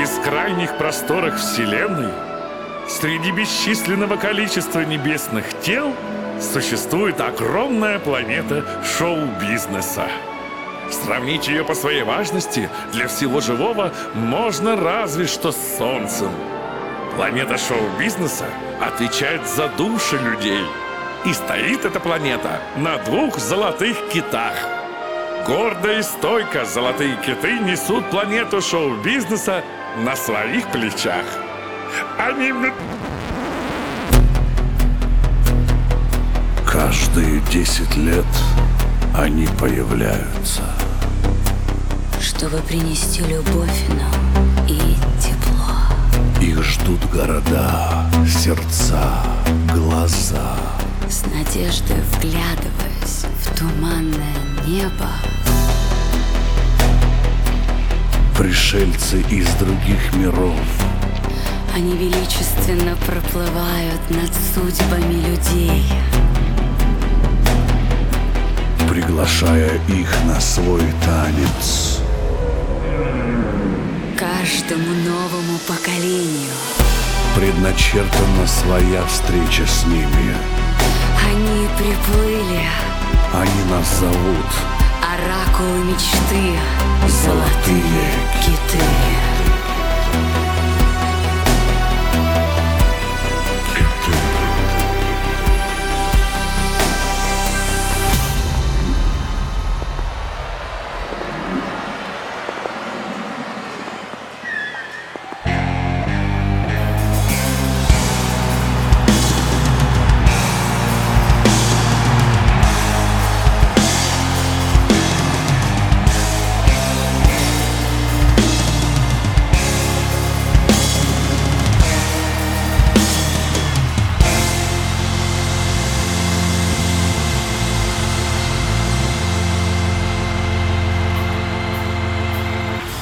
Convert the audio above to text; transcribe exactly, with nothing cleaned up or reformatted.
бескрайних просторах Вселенной, среди бесчисленного количества небесных тел, существует огромная планета шоу-бизнеса. Сравнить ее по своей важности для всего живого можно разве что с Солнцем. Планета шоу-бизнеса отвечает за души людей. И стоит эта планета на двух золотых китах. Гордо и стойко золотые киты несут планету шоу-бизнеса на своих плечах. Они... Каждые десять лет они появляются, чтобы принести любовь нам и тепло. их ждут города, сердца, глаза. С надеждой вглядываясь в туманное небо, Пришельцы из других миров, они величественно проплывают над судьбами людей, приглашая их на свой танец. каждому новому поколению. Предначертана своя встреча с ними. Они приплыли, Они нас зовут оракулы мечты, Золотые киты.